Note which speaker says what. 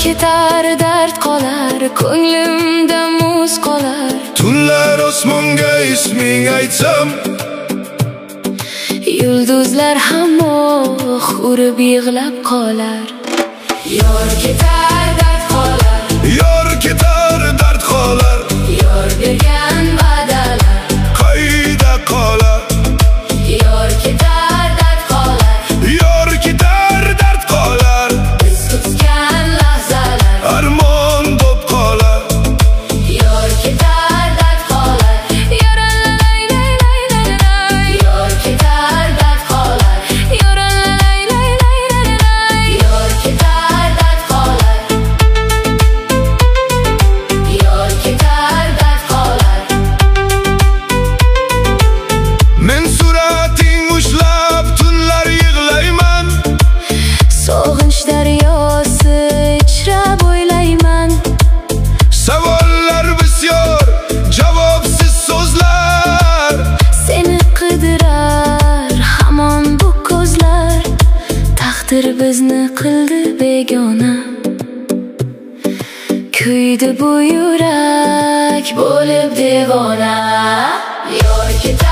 Speaker 1: ketar, dard qolar, ko'nglimda muz qolar.
Speaker 2: Tunlar osmonga isming aytsam,
Speaker 1: yulduzlar hammoh urib yig'lab qolar. Yor ketar, dard qolar,
Speaker 2: yor ketar, dard qolar.
Speaker 1: yor bergan va'dalar
Speaker 2: Qayda qolar?
Speaker 1: yor ketar, dard qolar,
Speaker 2: Yor ketar, dard qolar.
Speaker 1: biz kutgan lahzalar
Speaker 2: Armon bo'p qolar.
Speaker 1: yor ketar, dard qolar, yoralay lay lay lay lay. Yor ketar, dard qolar, yoralay lay lay lay lay. Yor ketar, dard qolar, yor ketar, dard qolar.
Speaker 2: Men surating ushlab tunlar yig'layman.
Speaker 1: Sog'inch daryosi ichra bo'ylayman.
Speaker 2: Savollar bisyor, javobsiz so'zlar.
Speaker 1: Seni qidirar hamon bu ko'zlar. Taqdir bizni qildi begona, kuydi bu yurak bo'lib devona. Yor ketar